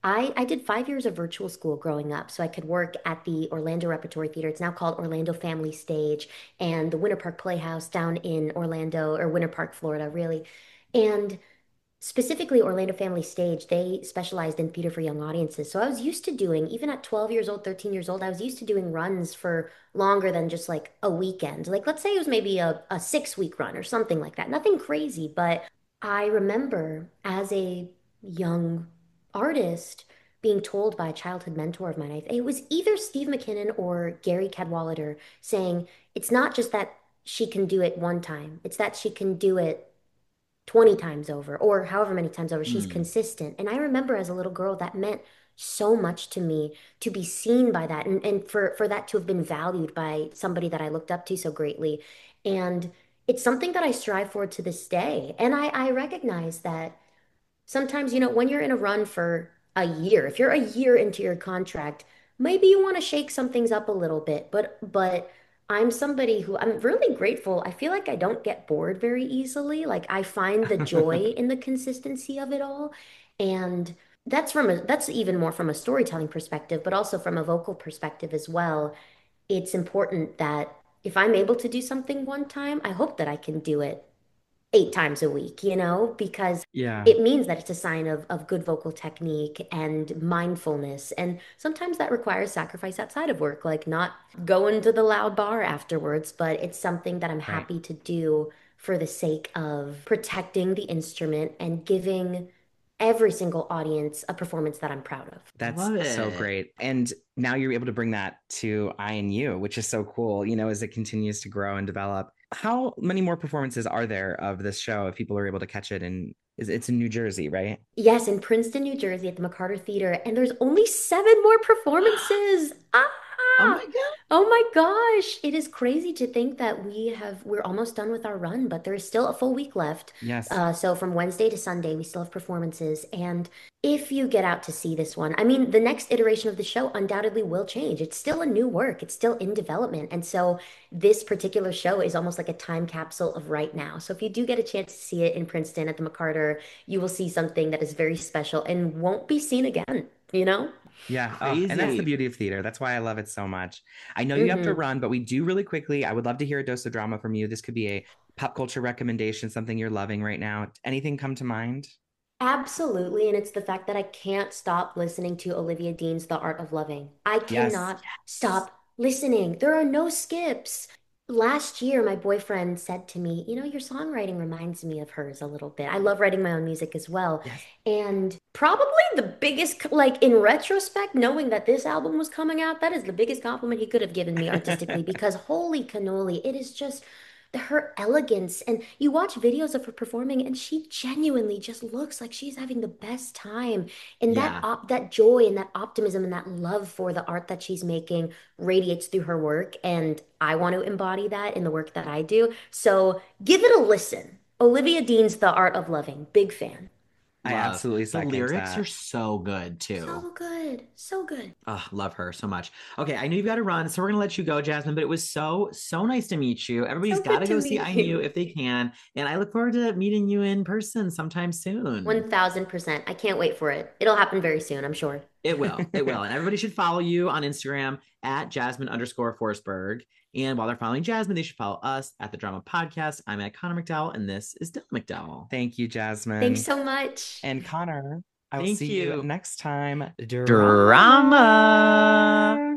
I, I did five years of virtual school growing up, so I could work at the Orlando Repertory Theater. It's now called Orlando Family Stage, and the Winter Park Playhouse down in Orlando, or Winter Park, Florida, really. And specifically, Orlando Family Stage, they specialized in theater for young audiences. So I was used to doing, even at twelve years old, thirteen years old, I was used to doing runs for longer than just like a weekend. Like, let's say it was maybe a, a six week run or something like that. Nothing crazy, but I remember as a young artist being told by a childhood mentor of mine, it was either Steve McKinnon or Gary Cadwallader saying, it's not just that she can do it one time, it's that she can do it twenty times over or however many times over. She's Mm. consistent. And I remember as a little girl, that meant so much to me to be seen by that and, and for, for that to have been valued by somebody that I looked up to so greatly. And it's something that I strive for to this day. And I, I recognize that sometimes, you know, when you're in a run for a year, if you're a year into your contract, maybe you want to shake some things up a little bit. But but I'm somebody who I'm really grateful. I feel like I don't get bored very easily. Like I find the joy in the consistency of it all. And that's from a that's even more from a storytelling perspective, but also from a vocal perspective as well. It's important that if I'm able to do something one time, I hope that I can do it eight times a week, you know, because Yeah. it means that it's a sign of, of good vocal technique and mindfulness. And sometimes that requires sacrifice outside of work, like not going to the loud bar afterwards, but it's something that I'm Right. happy to do for the sake of protecting the instrument and giving every single audience a performance that I'm proud of. I That's love so it. great. And now you're able to bring that to I and You, which is so cool, you know, as it continues to grow and develop. How many more performances are there of this show if people are able to catch it? And is it's in New Jersey, right? Yes, in Princeton, New Jersey at the McCarter Theater, and there's only seven more performances. Oh Ah! my God. Oh my gosh, it is crazy to think that we have we're almost done with our run, but there is still a full week left. Yes. Uh, so from Wednesday to Sunday, we still have performances. And if you get out to see this one, I mean, the next iteration of the show undoubtedly will change. It's still a new work, it's still in development. And so this particular show is almost like a time capsule of right now. So if you do get a chance to see it in Princeton at the McCarter, you will see something that is very special and won't be seen again, you know? Yeah. Oh, and that's the Crazy. beauty of theater. That's why I love it so much. I know you have to Hmm. run, but we do really quickly. I would love to hear a dose of drama from you. This could be a pop culture recommendation, something you're loving right now. Anything come to mind? Absolutely. And it's the fact that I can't stop listening to Olivia Dean's The Art of Loving. I Yes. cannot stop listening. There are no skips. Last year, my boyfriend said to me, you know, your songwriting reminds me of hers a little bit. I love writing my own music as well. Yes. And probably the biggest, like in retrospect, knowing that this album was coming out, that is the biggest compliment he could have given me artistically because holy cannoli, it is just her elegance. And you watch videos of her performing, and she genuinely just looks like she's having the best time. And that Yeah. op that joy and that optimism and that love for the art that she's making radiates through her work. And I want to embody that in the work that I do. So give it a listen. Olivia Dean's The Art of Loving. Big fan. I Love. absolutely The second lyrics are that. so good too. So good. So good. Oh, love her so much. Okay, I know you've got to run, so we're gonna let you go, Jasmine. But it was so so nice to meet you. Everybody's So got good to to go see meet I Knew you. if they can, and I look forward to meeting you in person sometime soon. one thousand percent. I can't wait for it. It'll happen very soon, I'm sure. It will, it will, and everybody should follow you on Instagram at Jasmine underscore Forsberg. And while they're following Jasmine, they should follow us at the Drama Podcast. I'm at Connor McDowell, and this is Dylan McDowell. Thank you, Jasmine. Thanks so much. And Connor, I will Thank see you you. next time. Drama.